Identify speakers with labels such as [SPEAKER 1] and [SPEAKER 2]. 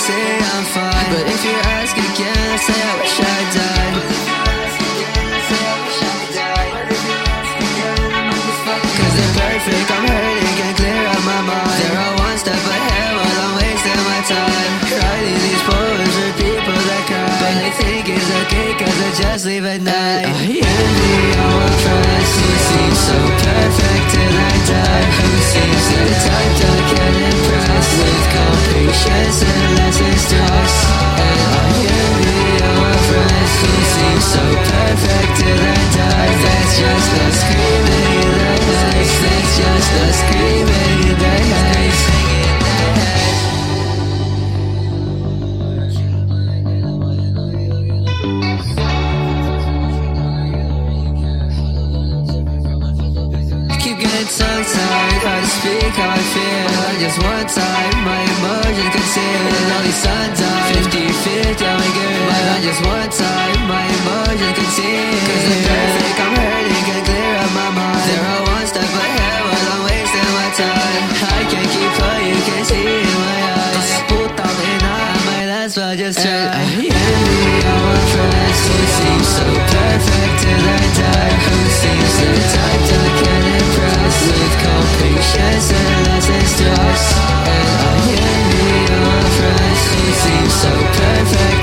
[SPEAKER 1] say I'm fine, but if you ask again, I say I wish I died. Cause they're perfect, I'm hurting, can't clear up my mind. They're all one step ahead while I'm wasting my time. Writing these poems for people that cry, but they think it's okay cause I just leave at night. I envy all my friends who seem so perfect till I die. Who seems the type that can impress with calm patience and less stress. And I envy all my friends who seem so perfect till I die. That's just us screaming in the night. That's just us screaming in the night. Tongue-tied, hard to speak how I feel. Just one time, my emotions concealed. And only sundial, 50-50, I'm a girl. But just one time, my emotions concealed. Cause they're perfect, I'm hurting, can't clear up my mind. They're all one step ahead while I'm wasting my time. I can't keep up, you can see in my eyes. Kaya putang ina, my last one just tried. I envy all my friends who seem so perfect till I die. Who seems the type that can impress with calm patience and less stress. And I envy all my friends who seem so perfect